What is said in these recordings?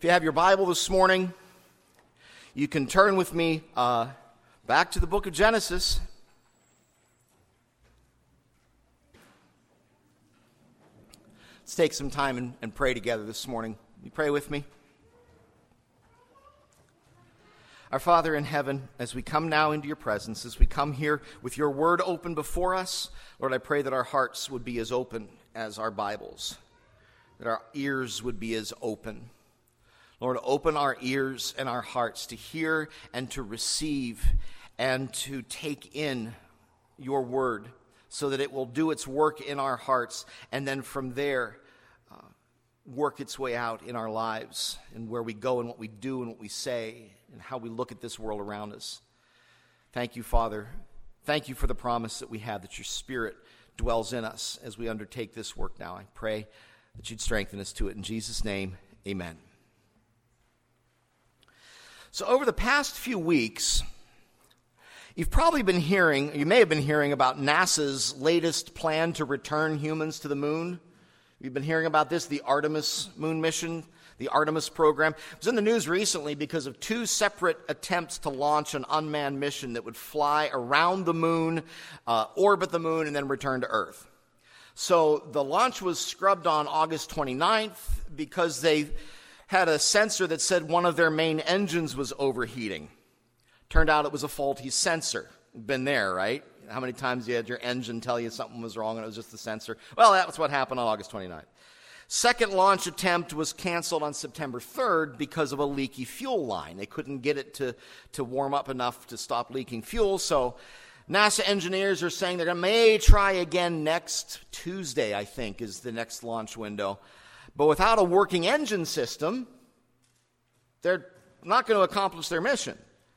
If you have your Bible this morning, you can turn with me back to the book of Genesis. Let's take some time and pray together this morning. You pray with me? Our Father in heaven, as we come now into your presence, as we come here with your word open before us, Lord, I pray that our hearts would be as open as our Bibles, that our ears would be as open. Lord, open our ears and our hearts to hear and to receive and to take in your word so that it will do its work in our hearts and then from there work its way out in our lives and where we go and what we do and what we say and how we look at this world around us. Thank you, Father. Thank you for the promise that we have that your Spirit dwells in us as we undertake this work now. I pray that you'd strengthen us to it. In Jesus' name, amen. So over the past few weeks, you may have been hearing about NASA's latest plan to return humans to the moon. You've been hearing about this, the Artemis moon mission, the Artemis program. It was in the news recently because of two separate attempts to launch an unmanned mission that would fly around the moon, orbit the moon, and then return to Earth. So the launch was scrubbed on August 29th because they had a sensor that said one of their main engines was overheating. Turned out it was a faulty sensor. Been there, right? How many times you had your engine tell you something was wrong and it was just the sensor? Well, that's what happened on August 29th. Second launch attempt was canceled on September 3rd because of a leaky fuel line. They couldn't get it to warm up enough to stop leaking fuel, so NASA engineers are saying they may try again next Tuesday, I think, is the next launch window. But without a working engine system, they're not going to accomplish their mission.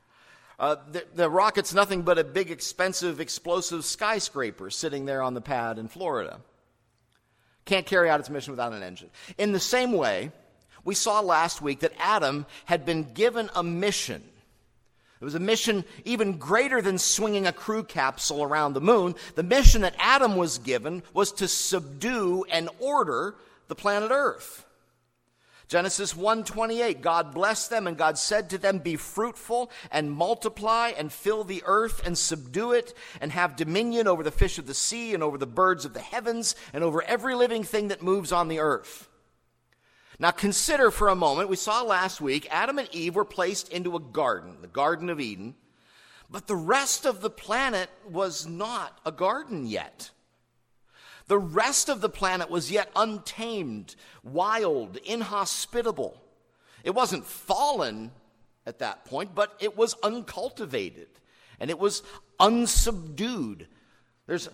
The rocket's nothing but a big, expensive, explosive skyscraper sitting there on the pad in Florida. Can't carry out its mission without an engine. In the same way, we saw last week that Adam had been given a mission. It was a mission even greater than swinging a crew capsule around the moon. The mission that Adam was given was to subdue and order the planet Earth. Genesis 1:28, God blessed them and God said to them, be fruitful and multiply and fill the earth and subdue it and have dominion over the fish of the sea and over the birds of the heavens and over every living thing that moves on the earth. Now consider for a moment, we saw last week, Adam and Eve were placed into a garden, the Garden of Eden, but the rest of the planet was not a garden yet. The rest of the planet was yet untamed, wild, inhospitable. It wasn't fallen at that point, but it was uncultivated, and it was unsubdued. There's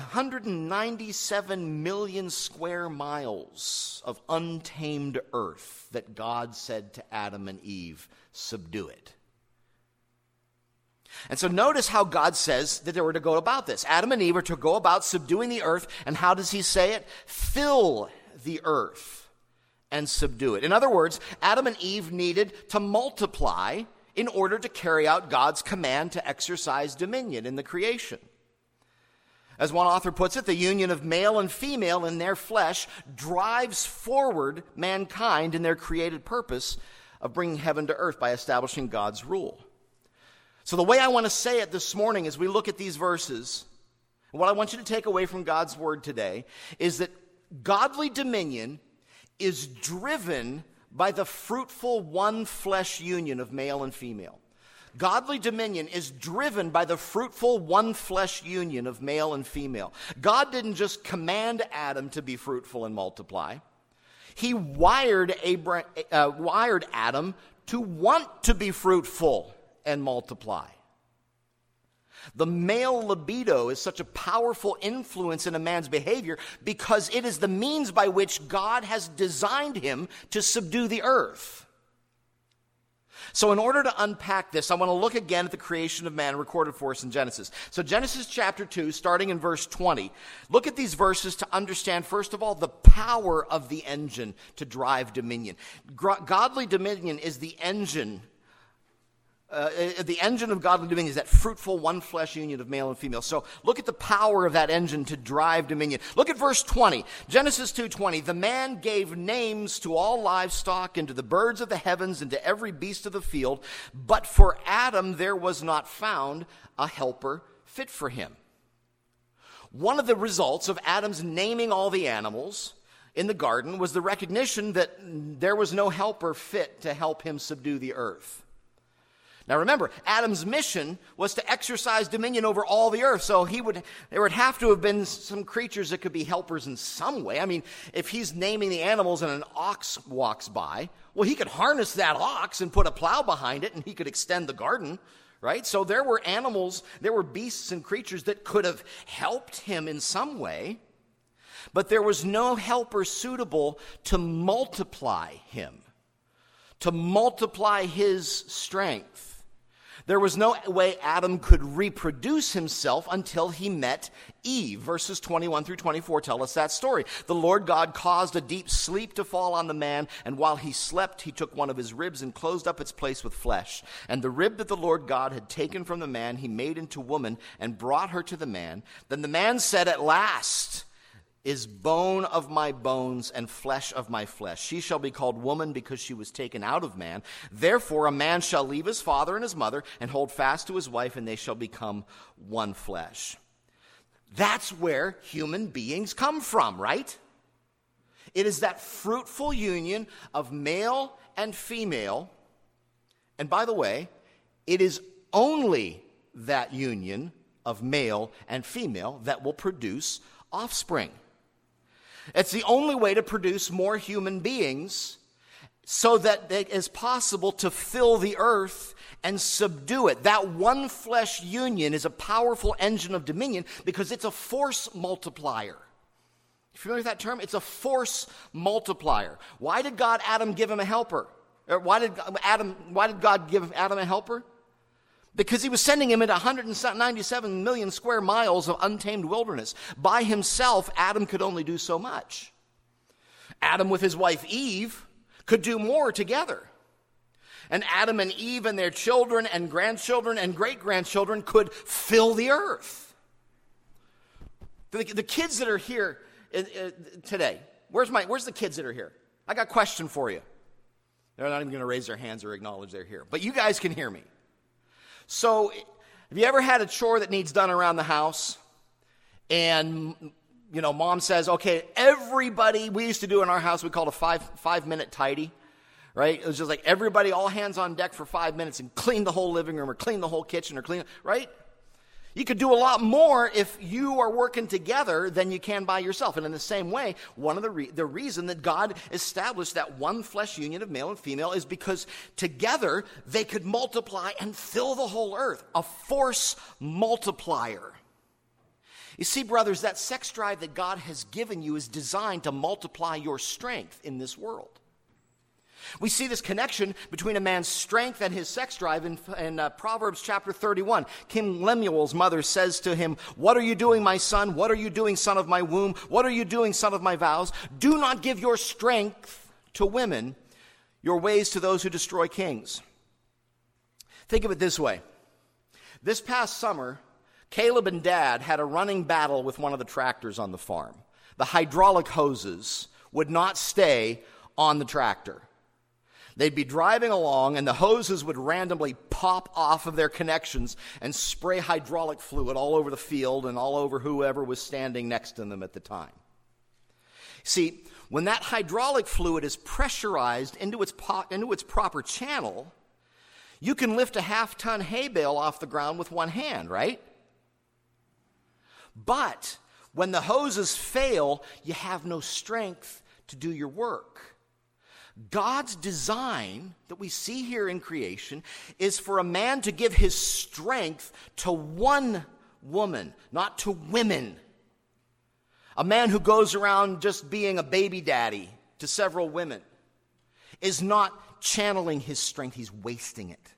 197 million square miles of untamed earth that God said to Adam and Eve, subdue it. And so notice how God says that they were to go about this. Adam and Eve are to go about subduing the earth, and how does he say it? Fill the earth and subdue it. In other words, Adam and Eve needed to multiply in order to carry out God's command to exercise dominion in the creation. As one author puts it, the union of male and female in their flesh drives forward mankind in their created purpose of bringing heaven to earth by establishing God's rule. So the way I want to say it this morning as we look at these verses, what I want you to take away from God's word today is that godly dominion is driven by the fruitful one flesh union of male and female. Godly dominion is driven by the fruitful one flesh union of male and female. God didn't just command Adam to be fruitful and multiply. He wired Adam to want to be fruitful and multiply. The male libido is such a powerful influence in a man's behavior because it is the means by which God has designed him to subdue the earth. So in order to unpack this, I want to look again at the creation of man recorded for us in Genesis. So Genesis chapter 2, starting in verse 20. Look at these verses to understand, first of all, the power of the engine to drive dominion. Godly dominion is the engine The engine of godly dominion is that fruitful one flesh union of male and female. So look at the power of that engine to drive dominion. Look at verse 20. Genesis 2:20. The man gave names to all livestock and to the birds of the heavens and to every beast of the field. But for Adam there was not found a helper fit for him. One of the results of Adam's naming all the animals in the garden was the recognition that there was no helper fit to help him subdue the earth. Now remember, Adam's mission was to exercise dominion over all the earth, so there would have to have been some creatures that could be helpers in some way. I mean, if he's naming the animals and an ox walks by, well, he could harness that ox and put a plow behind it and he could extend the garden, right? So there were animals, there were beasts and creatures that could have helped him in some way, but there was no helper suitable to multiply him, to multiply his strength. There was no way Adam could reproduce himself until he met Eve. Verses 21 through 24 tell us that story. The Lord God caused a deep sleep to fall on the man, and while he slept, he took one of his ribs and closed up its place with flesh. And the rib that the Lord God had taken from the man, he made into woman and brought her to the man. Then the man said, "At last is bone of my bones and flesh of my flesh. She shall be called woman because she was taken out of man. Therefore a man shall leave his father and his mother and hold fast to his wife, and they shall become one flesh." That's where human beings come from, right? It is that fruitful union of male and female. And by the way, it is only that union of male and female that will produce offspring. It's the only way to produce more human beings so that it is possible to fill the earth and subdue it. That one flesh union is a powerful engine of dominion because it's a force multiplier. You familiar with that term? It's a force multiplier. Why did Adam give him a helper? Why did God give Adam a helper? Because he was sending him into 197 million square miles of untamed wilderness. By himself, Adam could only do so much. Adam with his wife Eve could do more together. And Adam and Eve and their children and grandchildren and great-grandchildren could fill the earth. The kids that are here today, where's the kids that are here? I got a question for you. They're not even going to raise their hands or acknowledge they're here. But you guys can hear me. So, have you ever had a chore that needs done around the house? And, mom says, okay, everybody, we used to do in our house, we called a five-minute tidy, right? It was just like everybody, all hands on deck for 5 minutes and clean the whole living room or clean the whole kitchen or clean, right? You could do a lot more if you are working together than you can by yourself. And in the same way, one of the reason that God established that one flesh union of male and female is because together they could multiply and fill the whole earth. A force multiplier. You see, brothers, that sex drive that God has given you is designed to multiply your strength in this world. We see this connection between a man's strength and his sex drive in Proverbs chapter 31. King Lemuel's mother says to him, "What are you doing, my son? What are you doing, son of my womb? What are you doing, son of my vows? Do not give your strength to women, your ways to those who destroy kings." Think of it this way. This past summer, Caleb and Dad had a running battle with one of the tractors on the farm. The hydraulic hoses would not stay on the tractor. They'd be driving along, and the hoses would randomly pop off of their connections and spray hydraulic fluid all over the field and all over whoever was standing next to them at the time. See, when that hydraulic fluid is pressurized into its proper channel, you can lift a half-ton hay bale off the ground with one hand, right? But when the hoses fail, you have no strength to do your work. God's design that we see here in creation is for a man to give his strength to one woman, not to women. A man who goes around just being a baby daddy to several women is not channeling his strength, he's wasting it.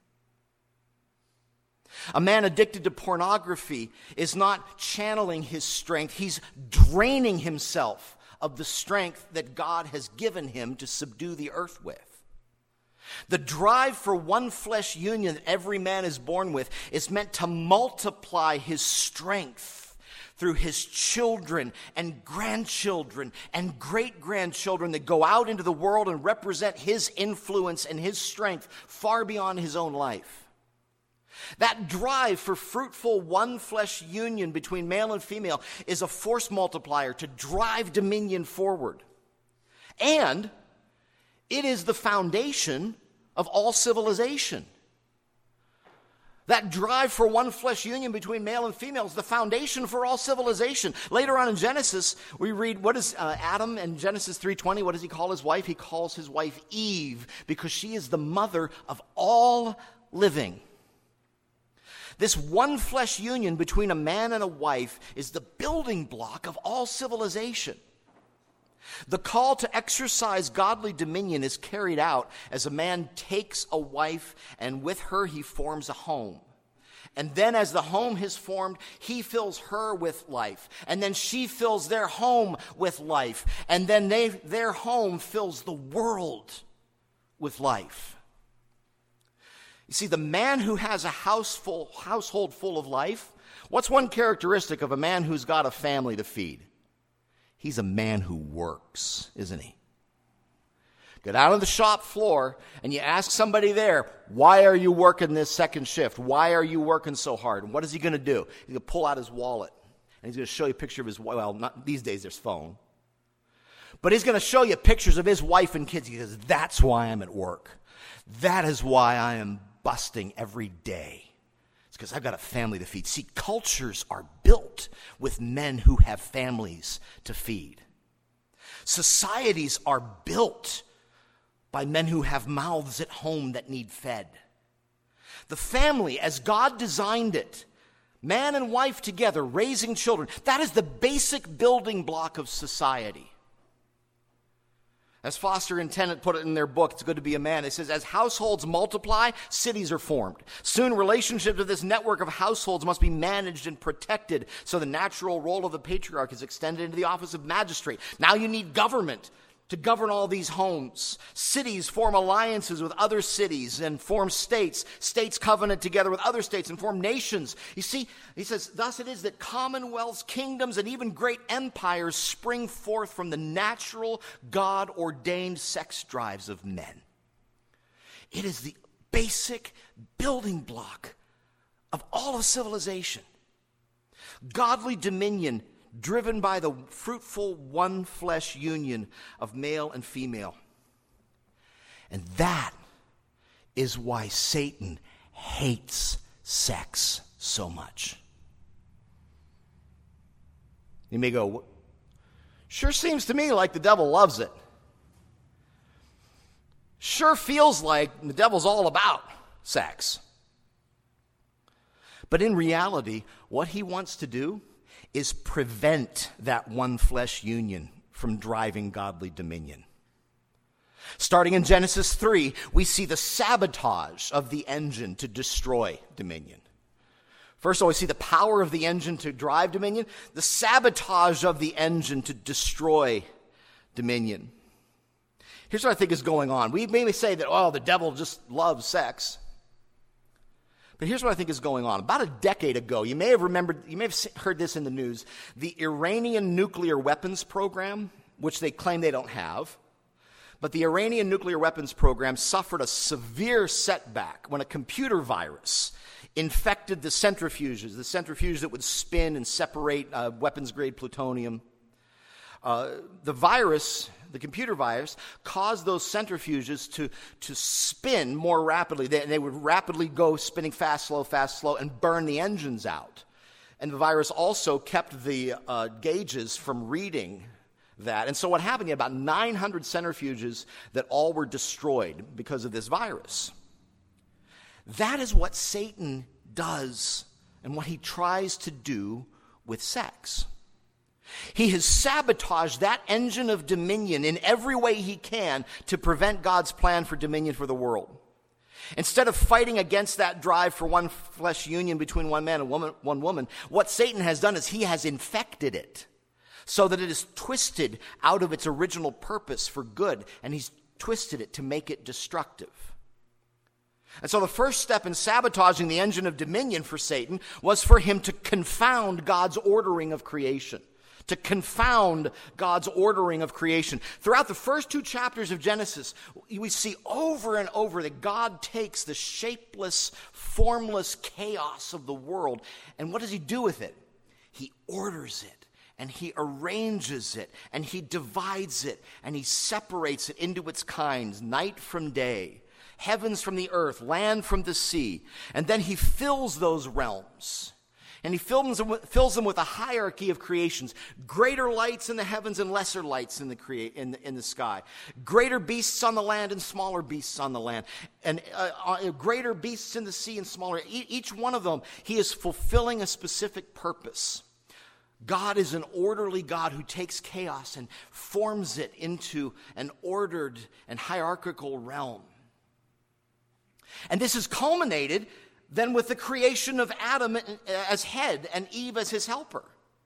A man addicted to pornography is not channeling his strength, he's draining himself of the strength that God has given him to subdue the earth with. The drive for one flesh union that every man is born with is meant to multiply his strength through his children and grandchildren and great-grandchildren that go out into the world and represent his influence and his strength far beyond his own life. That drive for fruitful one flesh union between male and female is a force multiplier to drive dominion forward. And it is the foundation of all civilization. That drive for one flesh union between male and female is the foundation for all civilization. Later on in Genesis, we read, what is Adam in Genesis 3:20, what does he call his wife? He calls his wife Eve because she is the mother of all living. This one flesh union between a man and a wife is the building block of all civilization. The call to exercise godly dominion is carried out as a man takes a wife and with her he forms a home. And then as the home is formed, he fills her with life. And then she fills their home with life. And then their home fills the world with life. You see, the man who has a household full of life, what's one characteristic of a man who's got a family to feed? He's a man who works, isn't he? Get out on the shop floor and you ask somebody there, why are you working this second shift? Why are you working so hard? And what is he going to do? He's going to pull out his wallet and he's going to show you a picture of his, well, not these days there's phone. But he's going to show you pictures of his wife and kids. He says, that's why I'm at work. That is why I am busting every day. Because I've got a family to feed. See, cultures are built with men who have families to feed. Societies are built by men who have mouths at home that need fed. The family, as God designed it, man and wife together, raising children, that is the basic building block of society. As Foster and Tennant put it in their book, It's Good to Be a Man, it says, as households multiply, cities are formed. Soon relationships of this network of households must be managed and protected, so the natural role of the patriarch is extended into the office of magistrate. Now you need government to govern all these homes. Cities form alliances with other cities and form states. States covenant together with other states and form nations. You see, he says, thus it is that commonwealths, kingdoms, and even great empires spring forth from the natural, God-ordained sex drives of men. It is the basic building block of all of civilization. Godly dominion driven by the fruitful one flesh union of male and female. And that is why Satan hates sex so much. You may go, sure seems to me like the devil loves it. Sure feels like the devil's all about sex. But in reality, what he wants to do is prevent that one flesh union from driving godly dominion. Starting in Genesis 3, we see the sabotage of the engine to destroy dominion. First of all, we see the power of the engine to drive dominion, the sabotage of the engine to destroy dominion. Here's what I think is going on. We may say that, oh, the devil just loves sex. But here's what I think is going on. About a decade ago, you may have heard this in the news, the Iranian nuclear weapons program, which they claim they don't have, but the Iranian nuclear weapons program suffered a severe setback when a computer virus infected the centrifuge that would spin and separate weapons-grade plutonium. The computer virus caused those centrifuges to spin more rapidly. They would rapidly go spinning fast, slow, and burn the engines out. And the virus also kept the gauges from reading that. And so what happened, you had about 900 centrifuges that all were destroyed because of this virus. That is what Satan does and what he tries to do with sex. He has sabotaged that engine of dominion in every way he can to prevent God's plan for dominion for the world. Instead of fighting against that drive for one flesh union between one man and one woman, what Satan has done is he has infected it so that it is twisted out of its original purpose for good, and he's twisted it to make it destructive. And so the first step in sabotaging the engine of dominion for Satan was for him to confound God's ordering of creation. To confound God's ordering of creation. Throughout the first 2 chapters of Genesis, we see over and over that God takes the shapeless, formless chaos of the world, and what does he do with it? He orders it, and he arranges it, and he divides it, and he separates it into its kinds, night from day, heavens from the earth, land from the sea, and then he fills those realms. And he fills them with a hierarchy of creations. Greater lights in the heavens and lesser lights in the sky. Greater beasts on the land and smaller beasts on the land. And greater beasts in the sea and smaller. Each one of them, he is fulfilling a specific purpose. God is an orderly God who takes chaos and forms it into an ordered and hierarchical realm. And this is culminated then with the creation of Adam as head and Eve as his helper.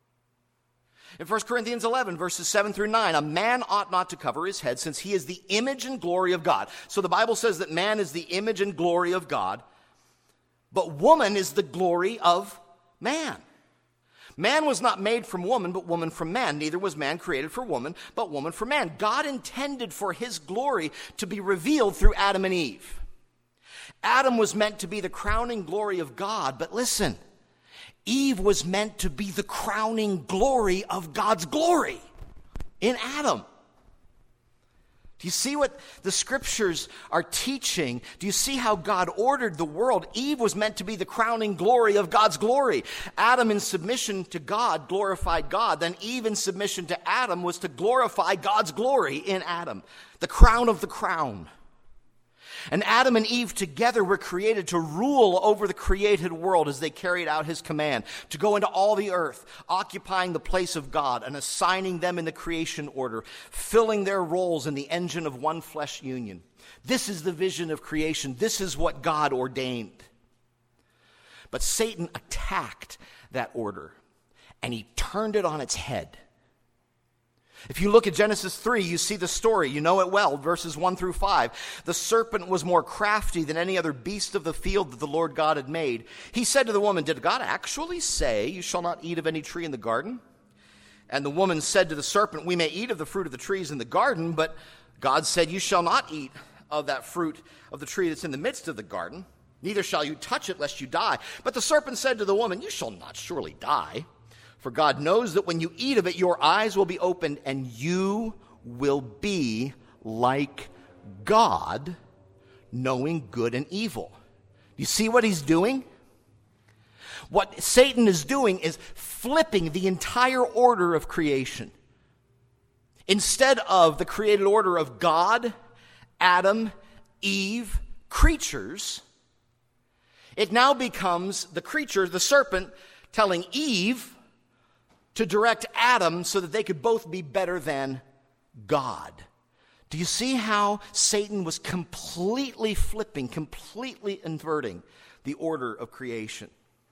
In 1 Corinthians 11, verses 7 through 9, a man ought not to cover his head since he is the image and glory of God. So the Bible says that man is the image and glory of God, but woman is the glory of man. Man was not made from woman, but woman from man. Neither was man created for woman, but woman for man. God intended for his glory to be revealed through Adam and Eve. Adam was meant to be the crowning glory of God, but listen, Eve was meant to be the crowning glory of God's glory in Adam. Do you see what the scriptures are teaching? Do you see how God ordered the world? Eve was meant to be the crowning glory of God's glory. Adam in submission to God glorified God. Then Eve in submission to Adam was to glorify God's glory in Adam. The crown of the crown. And Adam and Eve together were created to rule over the created world as they carried out his command, to go into all the earth, occupying the place of God and assigning them in the creation order, filling their roles in the engine of one flesh union. This is the vision of creation. This is what God ordained. But Satan attacked that order, and he turned it on its head. If you look at Genesis 3, you see the story. You know it well, verses 1 through 5. The serpent was more crafty than any other beast of the field that the Lord God had made. He said to the woman, "Did God actually say, 'You shall not eat of any tree in the garden'?" And the woman said to the serpent, "We may eat of the fruit of the trees in the garden, but God said, 'You shall not eat of that fruit of the tree that's in the midst of the garden. Neither shall you touch it, lest you die.' But the serpent said to the woman, 'You shall not surely die. For God knows that when you eat of it, your eyes will be opened, and you will be like God, knowing good and evil.'" You see what he's doing? What Satan is doing is flipping the entire order of creation. Instead of the created order of God, Adam, Eve, creatures, it now becomes the creature, the serpent, telling Eve to direct Adam so that they could both be better than God. Do you see how Satan was completely flipping, completely inverting the order of creation?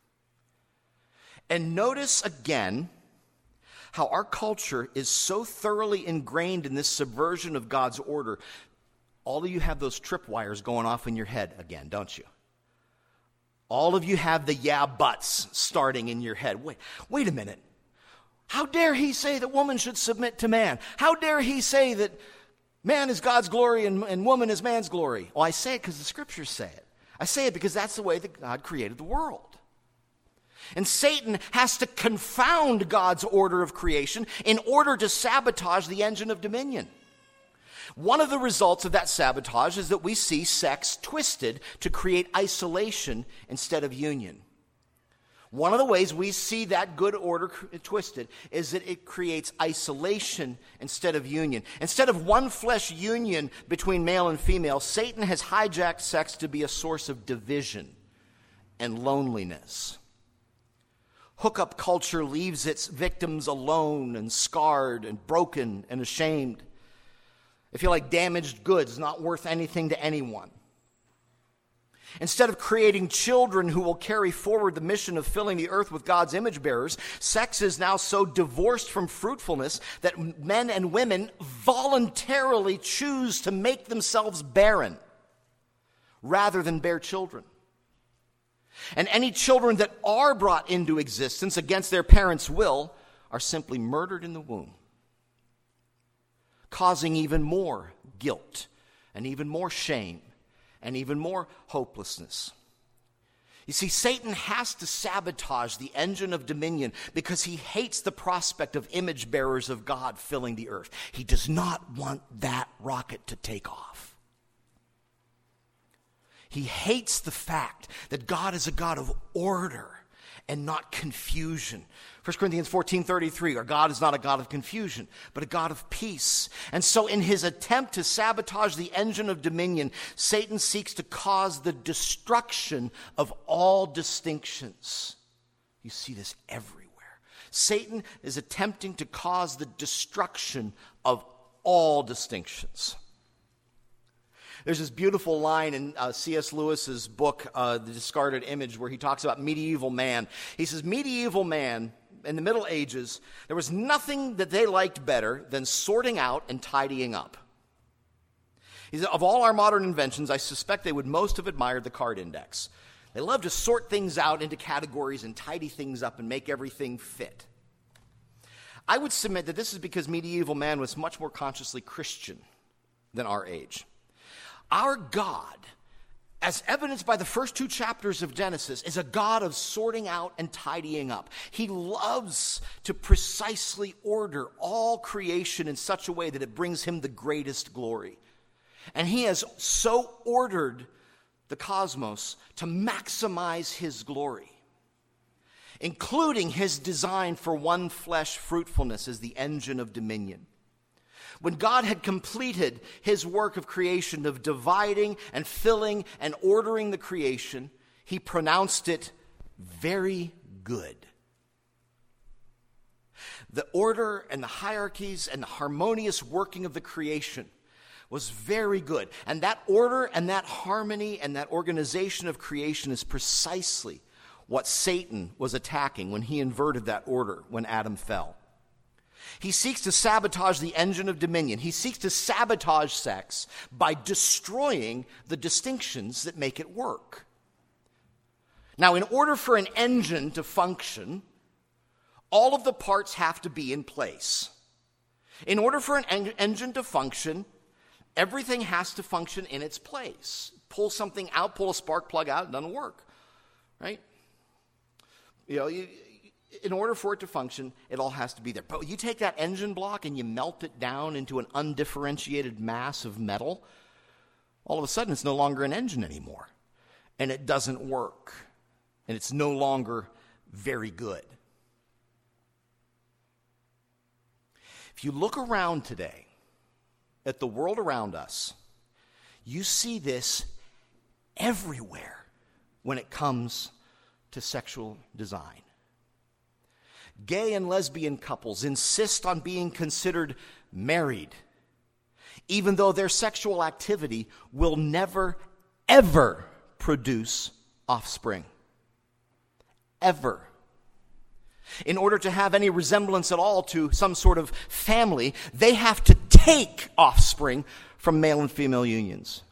And notice again how our culture is so thoroughly ingrained in this subversion of God's order. All of you have those tripwires going off in your head again, don't you? All of you have the yeah buts starting in your head. Wait a minute. How dare he say that woman should submit to man? How dare he say that man is God's glory and woman is man's glory? Well, I say it because the scriptures say it. I say it because that's the way that God created the world. And Satan has to confound God's order of creation in order to sabotage the engine of dominion. One of the results of that sabotage is that we see sex twisted to create isolation instead of union. One of the ways we see that good order twisted is that it creates isolation instead of union. Instead of one flesh union between male and female, Satan has hijacked sex to be a source of division and loneliness. Hookup culture leaves its victims alone and scarred and broken and ashamed. They feel like damaged goods, not worth anything to anyone. Instead of creating children who will carry forward the mission of filling the earth with God's image bearers, sex is now so divorced from fruitfulness that men and women voluntarily choose to make themselves barren rather than bear children. And any children that are brought into existence against their parents' will are simply murdered in the womb, causing even more guilt and even more shame and even more hopelessness. You see, Satan has to sabotage the engine of dominion because he hates the prospect of image bearers of God filling the earth. He does not want that rocket to take off. He hates the fact that God is a God of order and not confusion. 1 Corinthians 14:33, our God is not a God of confusion, but a God of peace. And so in his attempt to sabotage the engine of dominion, Satan seeks to cause the destruction of all distinctions. You see this everywhere. Satan is attempting to cause the destruction of all distinctions. There's this beautiful line in C.S. Lewis's book, The Discarded Image, where he talks about medieval man. He says, medieval man, in the Middle Ages, there was nothing that they liked better than sorting out and tidying up. He said, of all our modern inventions, I suspect they would most have admired the card index. They love to sort things out into categories and tidy things up and make everything fit. I would submit that this is because medieval man was much more consciously Christian than our age. Our God, as evidenced by the first 2 chapters of Genesis, is a God of sorting out and tidying up. He loves to precisely order all creation in such a way that it brings him the greatest glory. And he has so ordered the cosmos to maximize his glory, including his design for one flesh fruitfulness as the engine of dominion. When God had completed his work of creation, of dividing and filling and ordering the creation, he pronounced it very good. The order and the hierarchies and the harmonious working of the creation was very good. And that order and that harmony and that organization of creation is precisely what Satan was attacking when he inverted that order when Adam fell. He seeks to sabotage the engine of dominion. He seeks to sabotage sex by destroying the distinctions that make it work. Now, in order for an engine to function, all of the parts have to be in place. In order for an engine to function, everything has to function in its place. Pull something out, pull a spark plug out, it doesn't work, right? In order for it to function, it all has to be there. But you take that engine block and you melt it down into an undifferentiated mass of metal, all of a sudden it's no longer an engine anymore. And it doesn't work. And it's no longer very good. If you look around today at the world around us, you see this everywhere when it comes to sexual design. Gay and lesbian couples insist on being considered married, even though their sexual activity will never, ever produce offspring. Ever. In order to have any resemblance at all to some sort of family, they have to take offspring from male and female unions.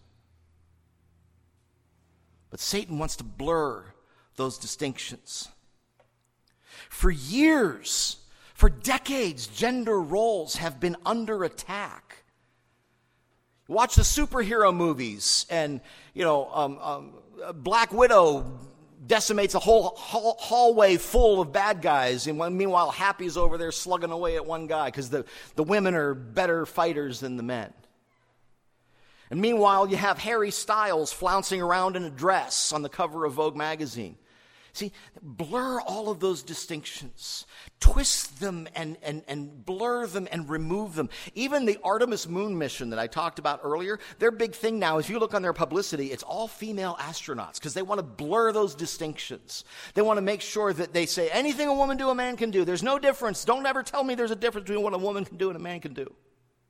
But Satan wants to blur those distinctions. For years, for decades, gender roles have been under attack. Watch the superhero movies, and Black Widow decimates a whole hallway full of bad guys, and meanwhile Happy's over there slugging away at one guy because the women are better fighters than the men. And meanwhile, you have Harry Styles flouncing around in a dress on the cover of Vogue magazine. See, blur all of those distinctions. Twist them and blur them and remove them. Even the Artemis moon mission that I talked about earlier, their big thing now, if you look on their publicity, it's all female astronauts because they want to blur those distinctions. They want to make sure that they say anything a woman do, a man can do. There's no difference. Don't ever tell me there's a difference between what a woman can do and a man can do.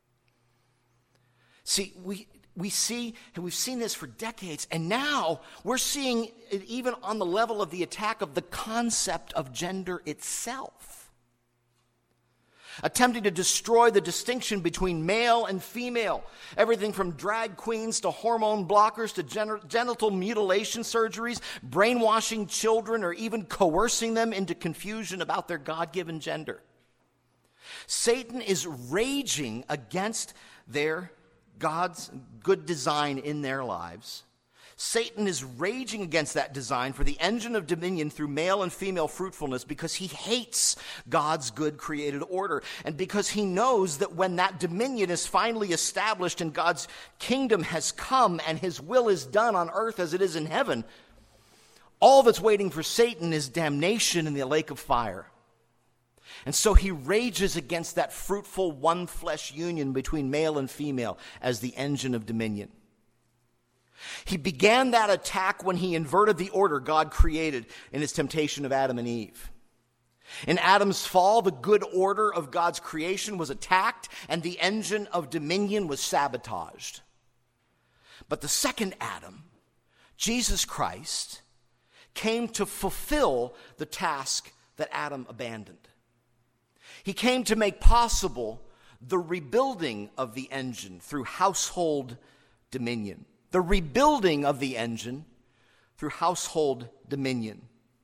See, we've seen this for decades, and now we're seeing it even on the level of the attack of the concept of gender itself. attempting to destroy the distinction between male and female. Everything from drag queens to hormone blockers to genital mutilation surgeries, brainwashing children, or even coercing them into confusion about their God-given gender. Satan is raging against their God's good design in their lives. Satan is raging against that design for the engine of dominion through male and female fruitfulness because he hates God's good created order. And because he knows that when that dominion is finally established and God's kingdom has come and his will is done on earth as it is in heaven, all that's waiting for Satan is damnation in the lake of fire. And so he rages against that fruitful one flesh union between male and female as the engine of dominion. He began that attack when he inverted the order God created in his temptation of Adam and Eve. In Adam's fall, the good order of God's creation was attacked and the engine of dominion was sabotaged. But the second Adam, Jesus Christ, came to fulfill the task that Adam abandoned. He came to make possible the rebuilding of the engine through household dominion. The rebuilding of the engine through household dominion.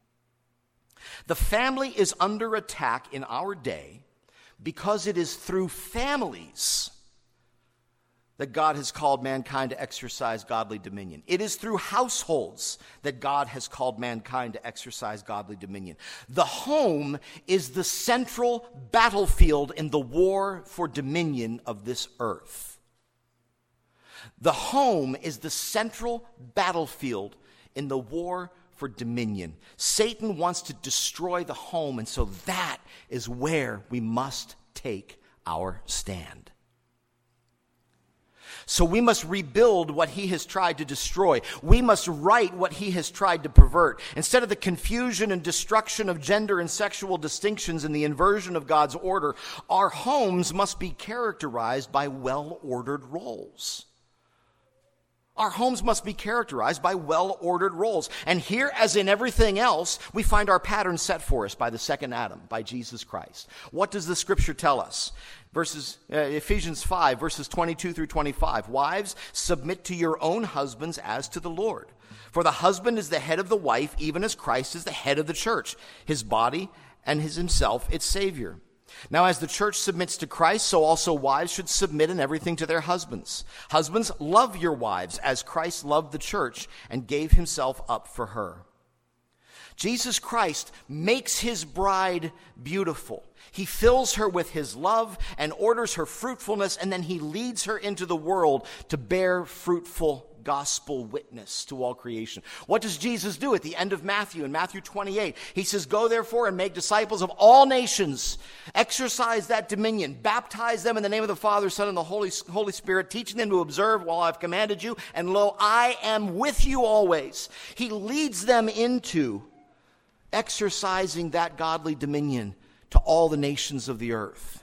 The family is under attack in our day because it is through families that God has called mankind to exercise godly dominion. It is through households that God has called mankind to exercise godly dominion. The home is the central battlefield in the war for dominion of this earth. The home is the central battlefield in the war for dominion. Satan wants to destroy the home, and so that is where we must take our stand. So we must rebuild what he has tried to destroy. We must right what he has tried to pervert. Instead of the confusion and destruction of gender and sexual distinctions and the inversion of God's order, our homes must be characterized by well-ordered roles. Our homes must be characterized by well-ordered roles. And here, as in everything else, we find our pattern set for us by the second Adam, by Jesus Christ. What does the scripture tell us? Ephesians 5, verses 22 through 25. Wives, submit to your own husbands as to the Lord. For the husband is the head of the wife, even as Christ is the head of the church, his body, and himself its Savior. Now, as the church submits to Christ, so also wives should submit in everything to their husbands. Husbands, love your wives as Christ loved the church and gave himself up for her. Jesus Christ makes his bride beautiful. He fills her with his love and orders her fruitfulness, and then he leads her into the world to bear fruitful gospel witness to all creation. What does Jesus do at the end of Matthew, in Matthew 28? He says, go therefore and make disciples of all nations. Exercise that dominion. Baptize them in the name of the Father, Son, and the Holy Spirit, teaching them to observe all I've commanded you. And lo, I am with you always. He leads them into exercising that godly dominion to all the nations of the earth.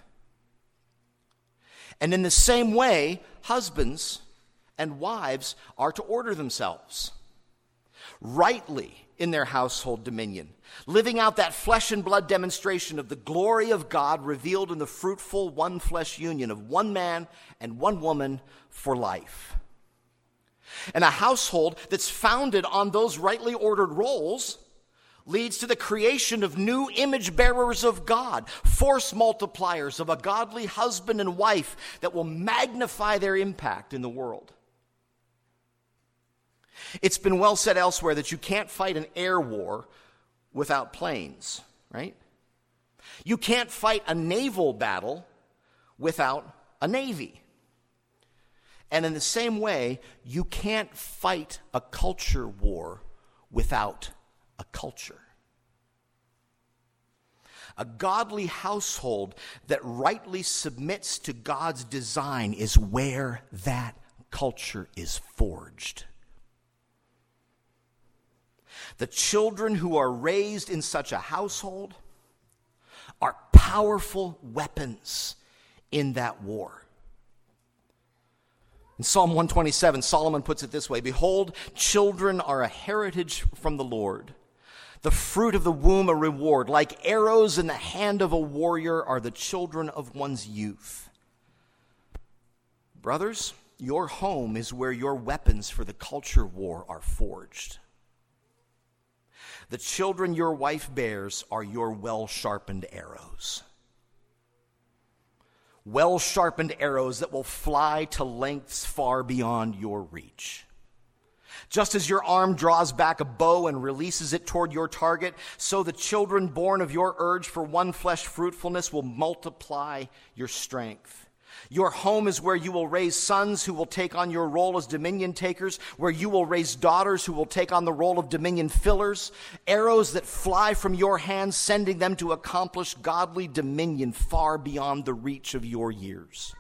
And in the same way, husbands and wives are to order themselves rightly in their household dominion, living out that flesh and blood demonstration of the glory of God revealed in the fruitful one flesh union of one man and one woman for life. And a household that's founded on those rightly ordered roles leads to the creation of new image bearers of God, force multipliers of a godly husband and wife that will magnify their impact in the world. It's been well said elsewhere that you can't fight an air war without planes, right? You can't fight a naval battle without a navy. And in the same way, you can't fight a culture war without a culture. A godly household that rightly submits to God's design is where that culture is forged. The children who are raised in such a household are powerful weapons in that war. In Psalm 127, Solomon puts it this way: behold, children are a heritage from the Lord. The fruit of the womb a reward. Like arrows in the hand of a warrior are the children of one's youth. Brothers, your home is where your weapons for the culture war are forged. The children your wife bears are your well-sharpened arrows. Well-sharpened arrows that will fly to lengths far beyond your reach. Just as your arm draws back a bow and releases it toward your target, so the children born of your urge for one flesh fruitfulness will multiply your strength. Your home is where you will raise sons who will take on your role as dominion takers, where you will raise daughters who will take on the role of dominion fillers, arrows that fly from your hands, sending them to accomplish godly dominion far beyond the reach of your years.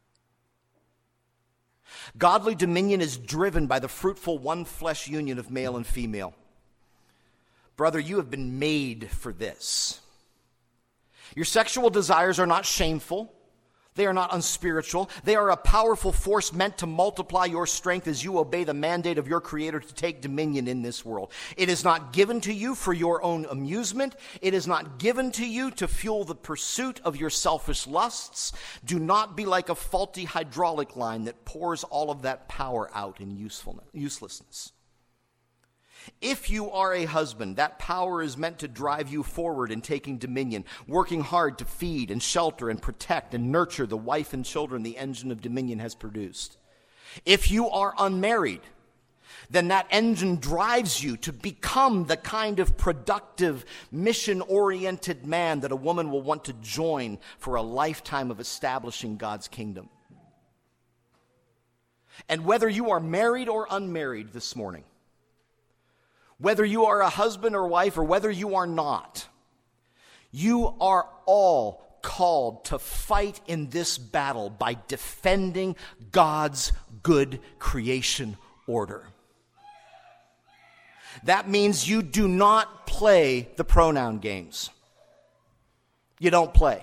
Godly dominion is driven by the fruitful one-flesh union of male and female. Brother, you have been made for this. Your sexual desires are not shameful. They are not unspiritual. They are a powerful force meant to multiply your strength as you obey the mandate of your Creator to take dominion in this world. It is not given to you for your own amusement. It is not given to you to fuel the pursuit of your selfish lusts. Do not be like a faulty hydraulic line that pours all of that power out in uselessness. If you are a husband, that power is meant to drive you forward in taking dominion, working hard to feed and shelter and protect and nurture the wife and children the engine of dominion has produced. If you are unmarried, then that engine drives you to become the kind of productive, mission-oriented man that a woman will want to join for a lifetime of establishing God's kingdom. And whether you are married or unmarried this morning, whether you are a husband or wife or whether you are not, you are all called to fight in this battle by defending God's good creation order. That means you do not play the pronoun games. You don't play.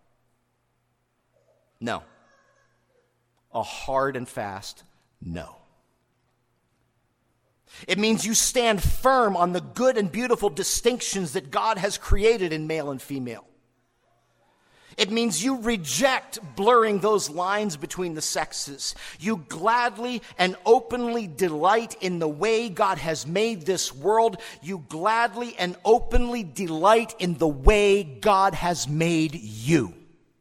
No. A hard and fast no. It means you stand firm on the good and beautiful distinctions that God has created in male and female. It means you reject blurring those lines between the sexes. You gladly and openly delight in the way God has made this world. You gladly and openly delight in the way God has made you.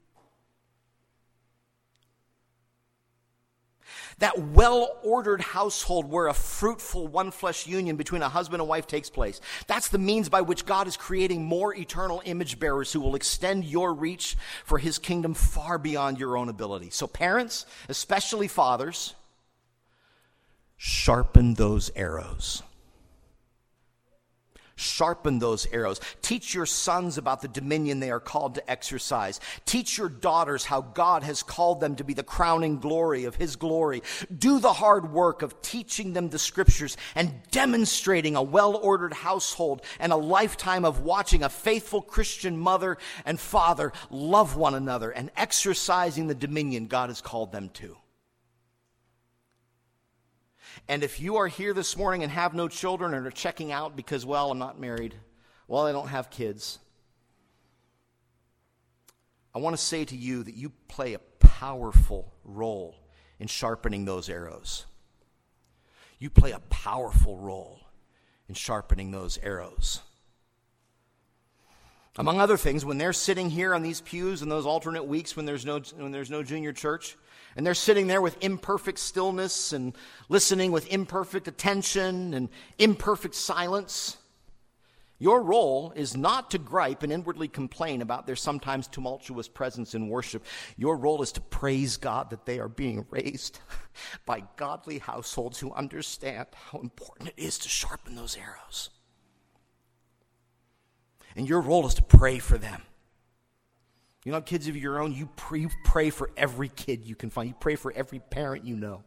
That well-ordered household where a fruitful one-flesh union between a husband and wife takes place. That's the means by which God is creating more eternal image bearers who will extend your reach for his kingdom far beyond your own ability. So parents, especially fathers, sharpen those arrows. Sharpen those arrows. Teach your sons about the dominion they are called to exercise. Teach your daughters how God has called them to be the crowning glory of his glory. Do the hard work of teaching them the scriptures and demonstrating a well-ordered household and a lifetime of watching a faithful Christian mother and father love one another and exercising the dominion God has called them to. And if you are here this morning and have no children and are checking out because, well, I'm not married, well, I don't have kids, I want to say to you that you play a powerful role in sharpening those arrows. You play a powerful role in sharpening those arrows. Among other things, when they're sitting here on these pews in those alternate weeks when there's no junior church, and they're sitting there with imperfect stillness and listening with imperfect attention and imperfect silence, your role is not to gripe and inwardly complain about their sometimes tumultuous presence in worship. Your role is to praise God that they are being raised by godly households who understand how important it is to sharpen those arrows. And your role is to pray for them. You know, kids of your own, you pray for every kid you can find. You pray for every parent you know.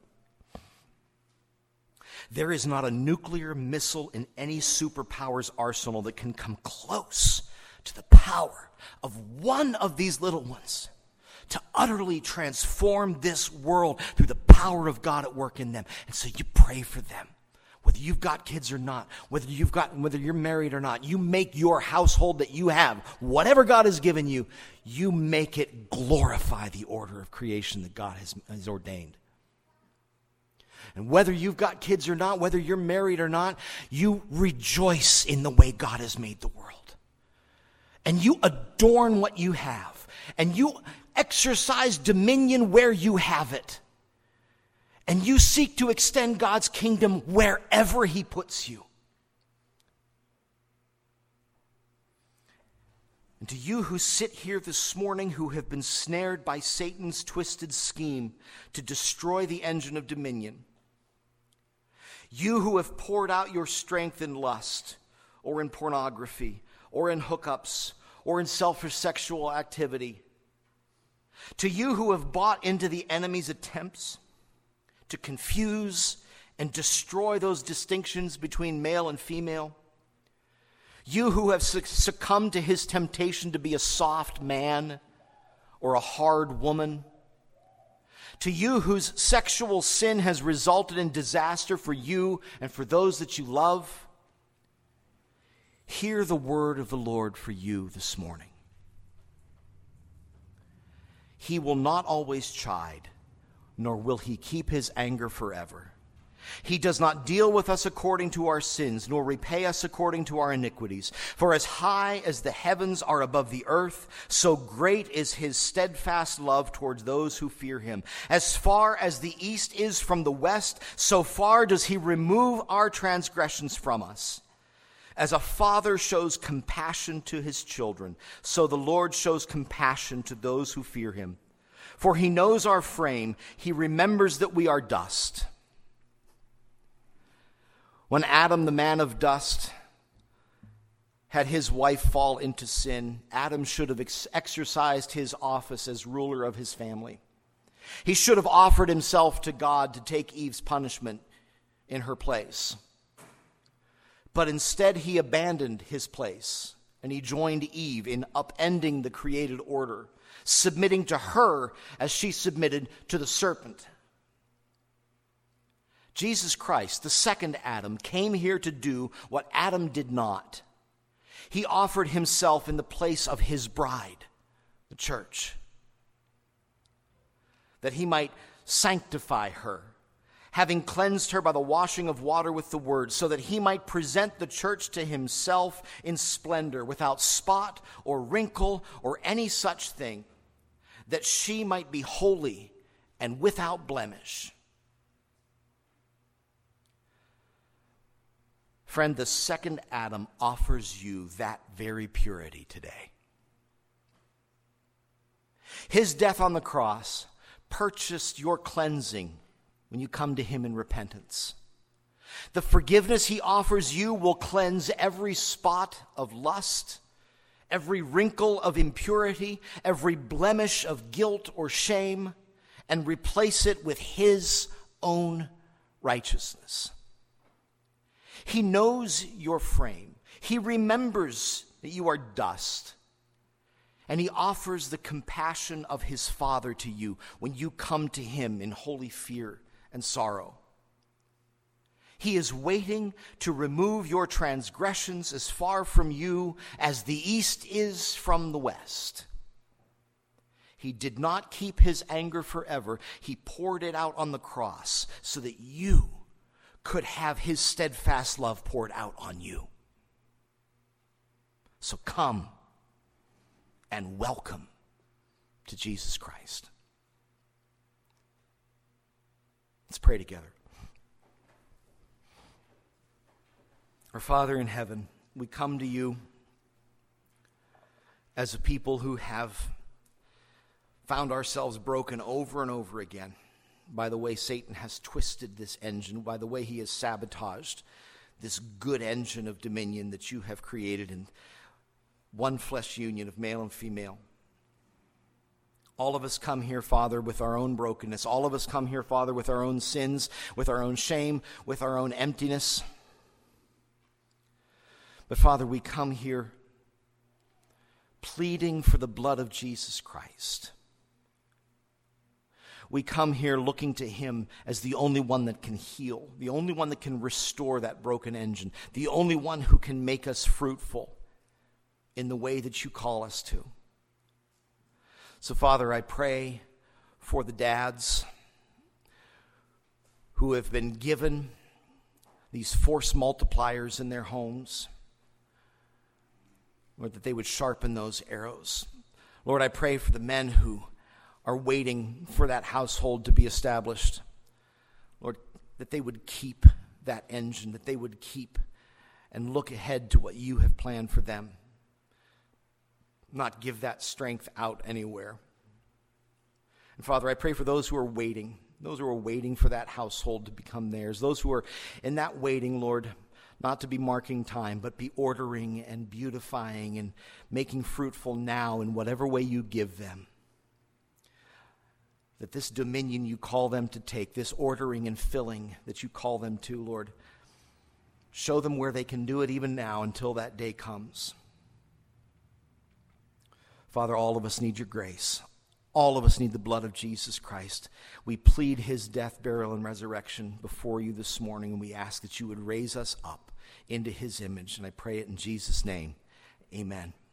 There is not a nuclear missile in any superpower's arsenal that can come close to the power of one of these little ones to utterly transform this world through the power of God at work in them. And so you pray for them with whether you've got kids or not, whether you're married or not, you make your household that you have, whatever God has given you, you make it glorify the order of creation that God has ordained. And whether you've got kids or not, whether you're married or not, you rejoice in the way God has made the world. And you adorn what you have. And you exercise dominion where you have it. And you seek to extend God's kingdom wherever He puts you. And to you who sit here this morning who have been snared by Satan's twisted scheme to destroy the engine of dominion, you who have poured out your strength in lust, or in pornography, or in hookups, or in selfish sexual activity, to you who have bought into the enemy's attempts to confuse and destroy those distinctions between male and female, you who have succumbed to his temptation to be a soft man or a hard woman, to you whose sexual sin has resulted in disaster for you and for those that you love, hear the word of the Lord for you this morning. He will not always chide, nor will He keep His anger forever. He does not deal with us according to our sins, nor repay us according to our iniquities. For as high as the heavens are above the earth, so great is His steadfast love towards those who fear Him. As far as the east is from the west, so far does He remove our transgressions from us. As a father shows compassion to his children, so the Lord shows compassion to those who fear Him. For He knows our frame, He remembers that we are dust. When Adam, the man of dust, had his wife fall into sin, Adam should have exercised his office as ruler of his family. He should have offered himself to God to take Eve's punishment in her place. But instead he abandoned his place, and he joined Eve in upending the created order, submitting to her as she submitted to the serpent. Jesus Christ, the second Adam, came here to do what Adam did not. He offered Himself in the place of His bride, the church, that He might sanctify her, having cleansed her by the washing of water with the word, so that He might present the church to Himself in splendor, without spot or wrinkle or any such thing, that she might be holy and without blemish. Friend, the second Adam offers you that very purity today. His death on the cross purchased your cleansing when you come to Him in repentance. The forgiveness He offers you will cleanse every spot of lust, every wrinkle of impurity, every blemish of guilt or shame, and replace it with His own righteousness. He knows your frame. He remembers that you are dust. And He offers the compassion of His Father to you when you come to Him in holy fear and sorrow. He is waiting to remove your transgressions as far from you as the east is from the west. He did not keep His anger forever. He poured it out on the cross so that you could have His steadfast love poured out on you. So come and welcome to Jesus Christ. Let's pray together. Our Father in heaven, we come to You as a people who have found ourselves broken over and over again by the way Satan has twisted this engine, by the way he has sabotaged this good engine of dominion that You have created in one flesh union of male and female. All of us come here, Father, with our own brokenness. All of us come here, Father, with our own sins, with our own shame, with our own emptiness. But Father, we come here pleading for the blood of Jesus Christ. We come here looking to him as the only one that can heal, the only one that can restore that broken engine, the only one who can make us fruitful in the way that you call us to. So, Father, I pray for the dads who have been given these force multipliers in their homes, Lord, that they would sharpen those arrows. Lord, I pray for the men who are waiting for that household to be established. Lord, that they would keep that engine, that they would keep and look ahead to what you have planned for them. Not give that strength out anywhere. And Father, I pray for those who are waiting for that household to become theirs, those who are in that waiting, Lord, not to be marking time, but be ordering and beautifying and making fruitful now in whatever way you give them. That this dominion you call them to take, this ordering and filling that you call them to, Lord, show them where they can do it even now until that day comes. Father, all of us need your grace. All of us need the blood of Jesus Christ. We plead his death, burial, and resurrection before you this morning, and we ask that you would raise us up into his image. And I pray it in Jesus' name. Amen.